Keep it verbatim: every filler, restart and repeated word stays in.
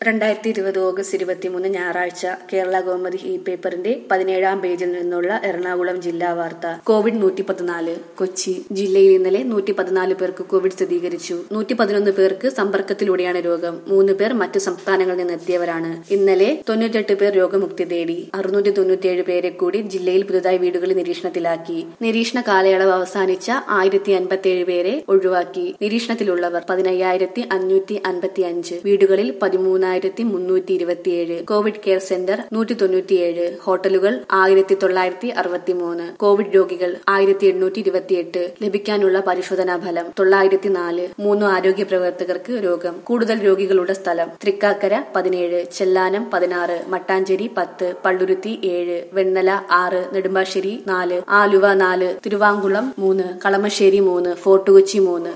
രണ്ടായിരത്തി ഇരുപത് ഓഗസ്റ്റ് ഇരുപത്തിമൂന്ന് ഞായറാഴ്ച കേരള കൗമുദി ഇ പേപ്പറിന്റെ പതിനേഴാം പേജിൽ നിന്നുള്ള എറണാകുളം ജില്ലാ വാർത്ത. കോവിഡ് നൂറ്റി പതിനാല്. കൊച്ചി ജില്ലയിൽ ഇന്നലെ നൂറ്റി പതിനാല് പേർക്ക് കോവിഡ് സ്ഥിരീകരിച്ചു. നൂറ്റി പതിനൊന്ന് പേർക്ക് സമ്പർക്കത്തിലൂടെയാണ് രോഗം. മൂന്ന് പേർ മറ്റു സംസ്ഥാനങ്ങളിൽ നിന്നെത്തിയവരാണ്. ഇന്നലെ തൊണ്ണൂറ്റെട്ട് പേർ രോഗമുക്തി തേടി. അറുന്നൂറ്റി തൊണ്ണൂറ്റിയേഴ് പേരെ കൂടി ജില്ലയിൽ പുതുതായി വീടുകളിൽ നിരീക്ഷണത്തിലാക്കി. നിരീക്ഷണ കാലയളവ് അവസാനിച്ച ആയിരത്തി അൻപത്തിയേഴ് പേരെ ഒഴിവാക്കി. നിരീക്ഷണത്തിലുള്ളവർ പതിനയ്യായിരത്തി അഞ്ഞൂറ്റി അൻപത്തി അഞ്ച്. വീടുകളിൽ പതിമൂന്ന് ആയിരത്തി മുന്നൂറ്റി ഇരുപത്തിയേഴ്. കോവിഡ് കെയർ സെന്റർ നൂറ്റി തൊണ്ണൂറ്റിയേഴ്. ഹോട്ടലുകൾ ആയിരത്തി തൊള്ളായിരത്തി അറുപത്തി മൂന്ന്. കോവിഡ് രോഗികൾ ആയിരത്തി എണ്ണൂറ്റി ഇരുപത്തിയെട്ട്. ലഭിക്കാനുള്ള പരിശോധനാ ഫലം തൊള്ളായിരത്തി നാല്. മൂന്ന് ആരോഗ്യ പ്രവർത്തകർക്ക് രോഗം. കൂടുതൽ രോഗികളുടെ സ്ഥലം തൃക്കാക്കര പതിനേഴ്, ചെല്ലാനം പതിനാറ്, മട്ടാഞ്ചേരി പത്ത്, പള്ളുരുത്തി ഏഴ്, വെണ്ണല ആറ്, നെടുമ്പാശ്ശേരി നാല്, ആലുവ നാല്, തിരുവാങ്കുളം മൂന്ന്, കളമശ്ശേരി മൂന്ന്, ഫോർട്ട് കൊച്ചി മൂന്ന്.